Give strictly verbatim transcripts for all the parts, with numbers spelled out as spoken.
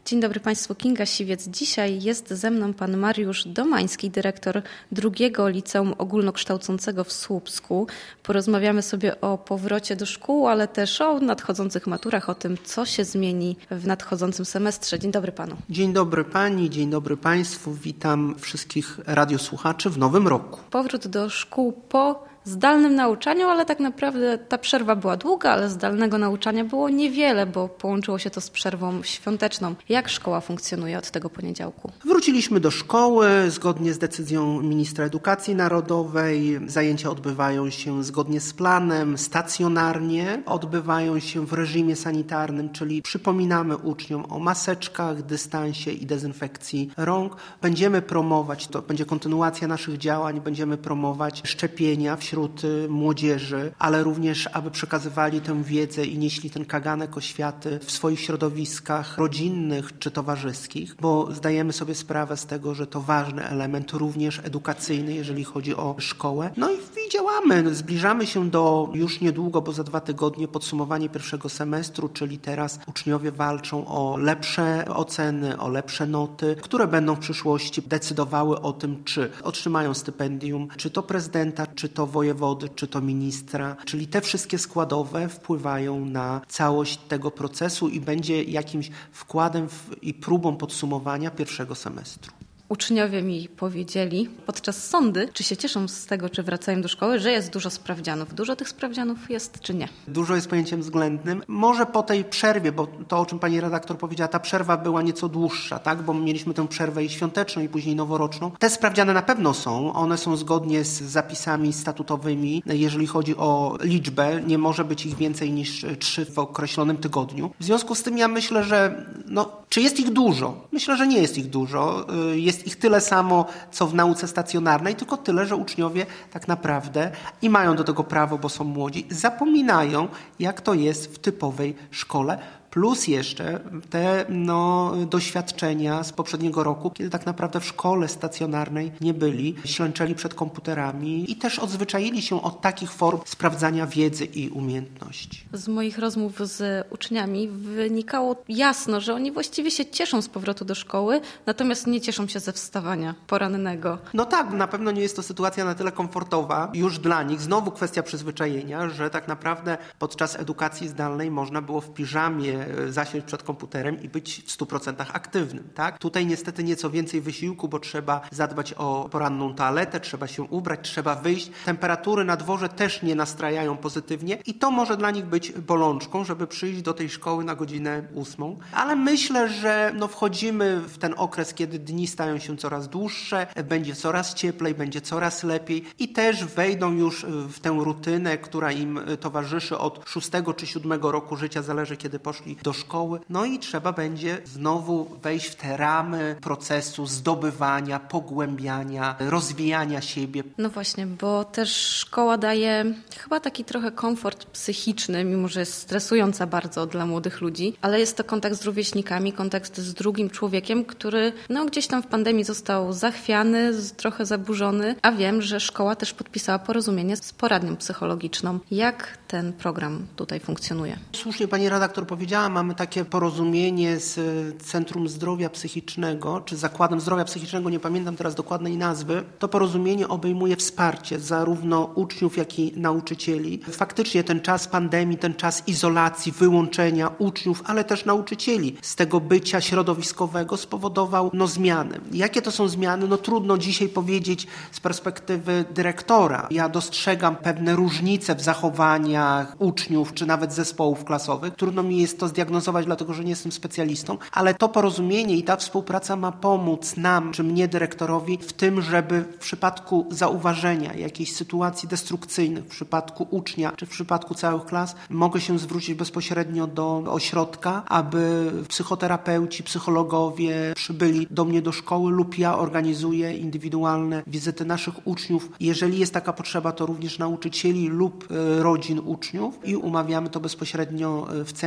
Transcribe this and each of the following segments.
Dzień dobry Państwu, Kinga Siwiec. Dzisiaj jest ze mną pan Mariusz Domański, dyrektor drugiego Liceum Ogólnokształcącego w Słupsku. Porozmawiamy sobie o powrocie do szkół, ale też o nadchodzących maturach, o tym, co się zmieni w nadchodzącym semestrze. Dzień dobry panu. Dzień dobry pani, dzień dobry państwu. Witam wszystkich radiosłuchaczy w nowym roku. Powrót do szkół po zdalnym nauczaniu, ale tak naprawdę ta przerwa była długa, ale zdalnego nauczania było niewiele, bo połączyło się to z przerwą świąteczną. Jak szkoła funkcjonuje od tego poniedziałku? Wróciliśmy do szkoły zgodnie z decyzją ministra edukacji narodowej. Zajęcia odbywają się zgodnie z planem, stacjonarnie. Odbywają się w reżimie sanitarnym, czyli przypominamy uczniom o maseczkach, dystansie i dezynfekcji rąk. Będziemy promować, to będzie kontynuacja naszych działań, będziemy promować szczepienia wśród wśród młodzieży, ale również, aby przekazywali tę wiedzę i nieśli ten kaganek oświaty w swoich środowiskach rodzinnych czy towarzyskich, bo zdajemy sobie sprawę z tego, że to ważny element również edukacyjny, jeżeli chodzi o szkołę. No i, i działamy, zbliżamy się do już niedługo, bo za dwa tygodnie podsumowanie pierwszego semestru, czyli teraz uczniowie walczą o lepsze oceny, o lepsze noty, które będą w przyszłości decydowały o tym, czy otrzymają stypendium, czy to prezydenta, czy to wojewody, czy to ministra, czyli te wszystkie składowe wpływają na całość tego procesu i będzie jakimś wkładem w, i próbą podsumowania pierwszego semestru. Uczniowie mi powiedzieli podczas sądy, czy się cieszą z tego, czy wracają do szkoły, że jest dużo sprawdzianów. Dużo tych sprawdzianów jest, czy nie? Dużo jest pojęciem względnym. Może po tej przerwie, bo to, o czym pani redaktor powiedziała, ta przerwa była nieco dłuższa, tak? Bo mieliśmy tę przerwę i świąteczną, i później noworoczną. Te sprawdziany na pewno są. One są zgodnie z zapisami statutowymi. Jeżeli chodzi o liczbę, nie może być ich więcej niż trzy w określonym tygodniu. W związku z tym ja myślę, że no, czy jest ich dużo? Myślę, że nie jest ich dużo. Jest ich tyle samo, co w nauce stacjonarnej, tylko tyle, że uczniowie tak naprawdę i mają do tego prawo, bo są młodzi, zapominają, jak to jest w typowej szkole. Plus jeszcze te no, doświadczenia z poprzedniego roku, kiedy tak naprawdę w szkole stacjonarnej nie byli, ślęczeli przed komputerami i też odzwyczaili się od takich form sprawdzania wiedzy i umiejętności. Z moich rozmów z uczniami wynikało jasno, że oni właściwie się cieszą z powrotu do szkoły, natomiast nie cieszą się ze wstawania porannego. No tak, na pewno nie jest to sytuacja na tyle komfortowa już dla nich. Znowu kwestia przyzwyczajenia, że tak naprawdę podczas edukacji zdalnej można było w piżamie zasiąść przed komputerem i być w stu procentach aktywnym. Tak? Tutaj niestety nieco więcej wysiłku, bo trzeba zadbać o poranną toaletę, trzeba się ubrać, trzeba wyjść. Temperatury na dworze też nie nastrajają pozytywnie i to może dla nich być bolączką, żeby przyjść do tej szkoły na godzinę ósmą. Ale myślę, że no wchodzimy w ten okres, kiedy dni stają się coraz dłuższe, będzie coraz cieplej, będzie coraz lepiej i też wejdą już w tę rutynę, która im towarzyszy od szóstego czy siódmego roku życia, zależy kiedy poszli do szkoły. No i trzeba będzie znowu wejść w te ramy procesu zdobywania, pogłębiania, rozwijania siebie. No właśnie, bo też szkoła daje chyba taki trochę komfort psychiczny, mimo że jest stresująca bardzo dla młodych ludzi, ale jest to kontakt z rówieśnikami, kontakt z drugim człowiekiem, który no gdzieś tam w pandemii został zachwiany, trochę zaburzony, a wiem, że szkoła też podpisała porozumienie z poradnią psychologiczną. Jak ten program tutaj funkcjonuje? Słusznie pani redaktor powiedziała, mamy takie porozumienie z Centrum Zdrowia Psychicznego, czy Zakładem Zdrowia Psychicznego, nie pamiętam teraz dokładnej nazwy. To porozumienie obejmuje wsparcie zarówno uczniów, jak i nauczycieli. Faktycznie ten czas pandemii, ten czas izolacji, wyłączenia uczniów, ale też nauczycieli z tego bycia środowiskowego spowodował no, zmiany. Jakie to są zmiany? No trudno dzisiaj powiedzieć z perspektywy dyrektora. Ja dostrzegam pewne różnice w zachowaniach uczniów, czy nawet zespołów klasowych. Trudno mi jest to zdiagnozować, dlatego że nie jestem specjalistą, ale to porozumienie i ta współpraca ma pomóc nam, czy mnie, dyrektorowi, w tym, żeby w przypadku zauważenia jakiejś sytuacji destrukcyjnych, w przypadku ucznia, czy w przypadku całych klas, mogę się zwrócić bezpośrednio do ośrodka, aby psychoterapeuci, psychologowie przybyli do mnie do szkoły lub ja organizuję indywidualne wizyty naszych uczniów. Jeżeli jest taka potrzeba, to również nauczycieli lub rodzin uczniów i umawiamy to bezpośrednio w centrum i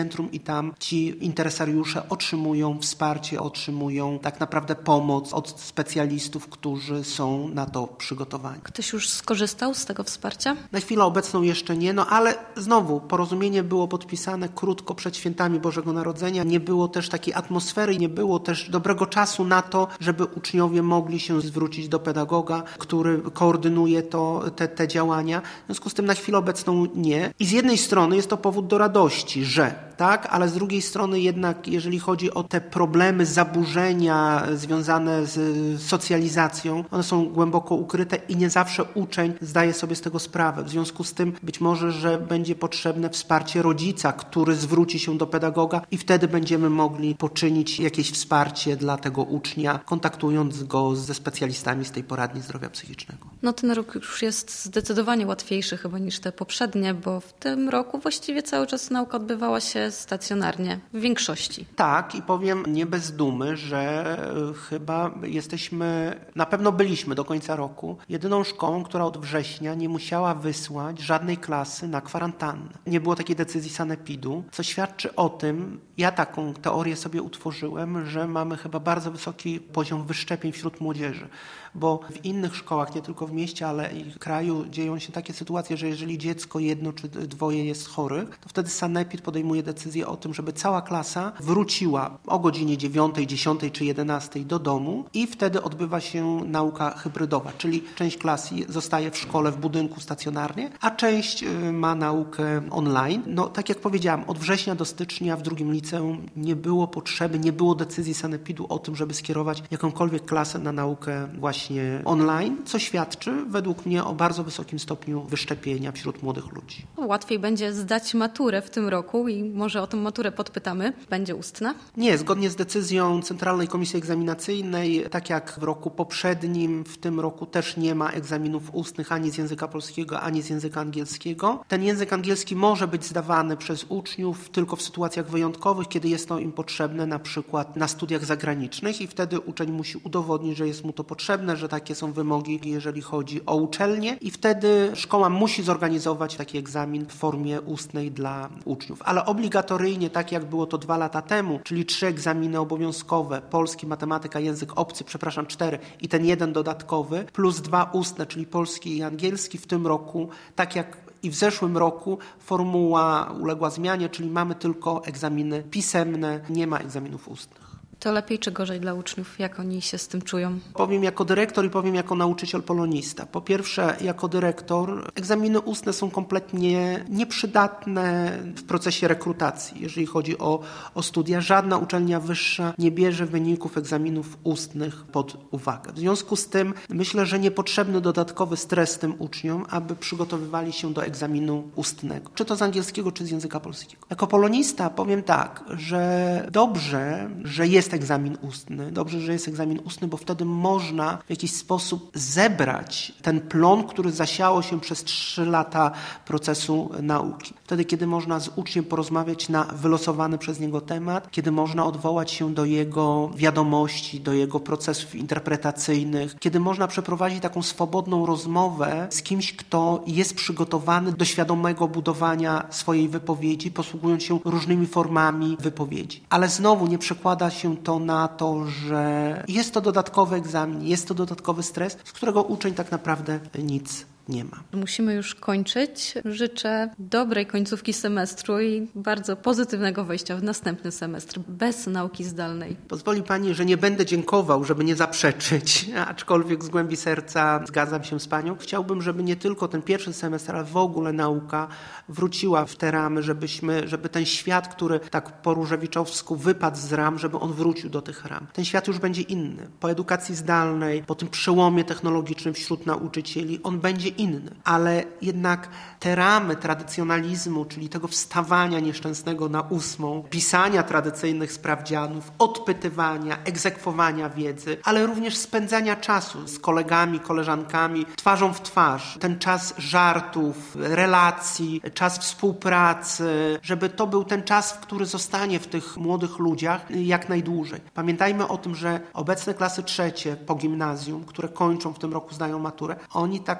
tam ci interesariusze otrzymują wsparcie, otrzymują tak naprawdę pomoc od specjalistów, którzy są na to przygotowani. Ktoś już skorzystał z tego wsparcia? Na chwilę obecną jeszcze nie, no ale znowu porozumienie było podpisane krótko przed świętami Bożego Narodzenia. Nie było też takiej atmosfery, nie było też dobrego czasu na to, żeby uczniowie mogli się zwrócić do pedagoga, który koordynuje to, te, te działania. W związku z tym na chwilę obecną nie. I z jednej strony jest to powód do radości, że tak, ale z drugiej strony jednak, jeżeli chodzi o te problemy, zaburzenia związane z socjalizacją, one są głęboko ukryte i nie zawsze uczeń zdaje sobie z tego sprawę. W związku z tym być może, że będzie potrzebne wsparcie rodzica, który zwróci się do pedagoga i wtedy będziemy mogli poczynić jakieś wsparcie dla tego ucznia, kontaktując go ze specjalistami z tej poradni zdrowia psychicznego. No ten rok już jest zdecydowanie łatwiejszy chyba niż te poprzednie, bo w tym roku właściwie cały czas nauka odbywała się stacjonarnie, w większości. Tak i powiem nie bez dumy, że chyba jesteśmy, na pewno byliśmy do końca roku jedyną szkołą, która od września nie musiała wysłać żadnej klasy na kwarantannę. Nie było takiej decyzji sanepidu, co świadczy o tym, ja taką teorię sobie utworzyłem, że mamy chyba bardzo wysoki poziom wyszczepień wśród młodzieży, bo w innych szkołach, nie tylko w mieście, ale i w kraju dzieją się takie sytuacje, że jeżeli dziecko jedno czy dwoje jest chorych, to wtedy sanepid podejmuje decyzję o tym, żeby cała klasa wróciła o godzinie dziewiątej, dziesiątej czy jedenastej do domu i wtedy odbywa się nauka hybrydowa, czyli część klas zostaje w szkole, w budynku stacjonarnie, a część ma naukę online. No tak jak powiedziałam, od września do stycznia w drugim liceum nie było potrzeby, nie było decyzji sanepidu o tym, żeby skierować jakąkolwiek klasę na naukę właśnie online, co świadczy według mnie o bardzo wysokim stopniu wyszczepienia wśród młodych ludzi. Łatwiej będzie zdać maturę w tym roku i może o tę maturę podpytamy. Będzie ustna? Nie, zgodnie z decyzją Centralnej Komisji Egzaminacyjnej, tak jak w roku poprzednim, w tym roku też nie ma egzaminów ustnych ani z języka polskiego, ani z języka angielskiego. Ten język angielski może być zdawany przez uczniów tylko w sytuacjach wyjątkowych, kiedy jest to im potrzebne, na przykład na studiach zagranicznych i wtedy uczeń musi udowodnić, że jest mu to potrzebne, że takie są wymogi, jeżeli chodzi o uczelnię i wtedy szkoła musi zorganizować taki egzamin w formie ustnej dla uczniów. Ale obligatoryjnie, tak jak było to dwa lata temu, czyli trzy egzaminy obowiązkowe, polski, matematyka, język obcy, przepraszam, cztery i ten jeden dodatkowy, plus dwa ustne, czyli polski i angielski w tym roku, tak jak i w zeszłym roku formuła uległa zmianie, czyli mamy tylko egzaminy pisemne, nie ma egzaminów ustnych. To lepiej czy gorzej dla uczniów? Jak oni się z tym czują? Powiem jako dyrektor i powiem jako nauczyciel polonista. Po pierwsze, jako dyrektor egzaminy ustne są kompletnie nieprzydatne w procesie rekrutacji, jeżeli chodzi o, o studia. Żadna uczelnia wyższa nie bierze wyników egzaminów ustnych pod uwagę. W związku z tym myślę, że niepotrzebny dodatkowy stres tym uczniom, aby przygotowywali się do egzaminu ustnego. Czy to z angielskiego, czy z języka polskiego. Jako polonista powiem tak, że dobrze, że jest egzamin ustny. Dobrze, że jest egzamin ustny, bo wtedy można w jakiś sposób zebrać ten plon, który zasiało się przez trzy lata procesu nauki. Wtedy, kiedy można z uczniem porozmawiać na wylosowany przez niego temat, kiedy można odwołać się do jego wiadomości, do jego procesów interpretacyjnych, kiedy można przeprowadzić taką swobodną rozmowę z kimś, kto jest przygotowany do świadomego budowania swojej wypowiedzi, posługując się różnymi formami wypowiedzi. Ale znowu nie przekłada się to na to, że jest to dodatkowy egzamin, jest to dodatkowy stres, z którego uczeń tak naprawdę nic nie ma. Musimy już kończyć. Życzę dobrej końcówki semestru i bardzo pozytywnego wejścia w następny semestr bez nauki zdalnej. Pozwoli Pani, że nie będę dziękował, żeby nie zaprzeczyć, aczkolwiek z głębi serca zgadzam się z Panią. Chciałbym, żeby nie tylko ten pierwszy semestr, ale w ogóle nauka wróciła w te ramy, żebyśmy, żeby ten świat, który tak po różewiczowsku wypadł z ram, żeby on wrócił do tych ram. Ten świat już będzie inny. Po edukacji zdalnej, po tym przełomie technologicznym wśród nauczycieli, on będzie inny. Ale jednak te ramy tradycjonalizmu, czyli tego wstawania nieszczęsnego na ósmą, pisania tradycyjnych sprawdzianów, odpytywania, egzekwowania wiedzy, ale również spędzania czasu z kolegami, koleżankami, twarzą w twarz. Ten czas żartów, relacji, czas współpracy, żeby to był ten czas, który zostanie w tych młodych ludziach jak najdłużej. Pamiętajmy o tym, że obecne klasy trzecie po gimnazjum, które kończą w tym roku, zdają maturę, oni tak naprawdę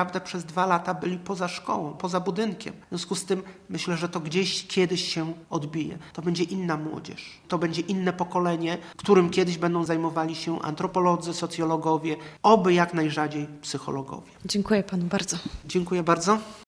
naprawdę przez dwa lata byli poza szkołą, poza budynkiem. W związku z tym myślę, że to gdzieś kiedyś się odbije. To będzie inna młodzież, to będzie inne pokolenie, którym kiedyś będą zajmowali się antropolodzy, socjologowie, oby jak najrzadziej psychologowie. Dziękuję panu bardzo. Dziękuję bardzo.